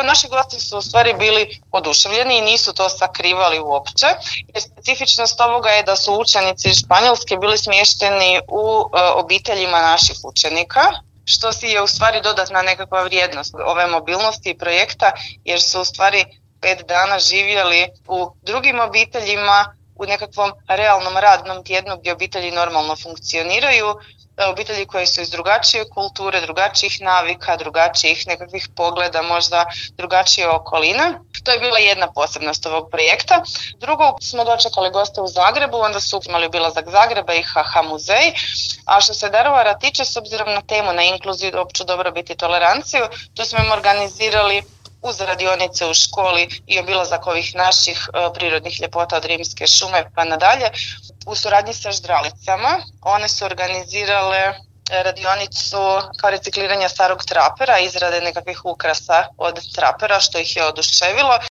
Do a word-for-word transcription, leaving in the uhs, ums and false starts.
naši gosti su u stvari bili oduševljeni i nisu to sakrivali uopće. Jer specifičnost ovoga je da su učenici iz Španjolske bili smješteni u e, obiteljima naših učenika, što si je u stvari dodatna nekakva vrijednost ove mobilnosti i projekta, jer su u stvari pet dana živjeli u drugim obiteljima, u nekakvom realnom radnom tjednu gdje obitelji normalno funkcioniraju, obitelji koje su iz drugačije kulture, drugačijih navika, drugačijih nekakvih pogleda, možda drugačije okoline. To je bila jedna posebnost ovog projekta. Drugo, smo dočekali goste u Zagrebu, onda su imali obilazak Zagreba i ha ha muzej. A što se Daruvara tiče, s obzirom na temu, na inkluziju, opću dobrobit i toleranciju, tu smo im organizirali uz radionice u školi i obilazak ovih naših e, prirodnih ljepota od Rimske šume pa nadalje. U suradnji sa ždralicama one su organizirale radionicu kao recikliranja starog trapera, izrade nekakvih ukrasa od trapera, što ih je oduševilo.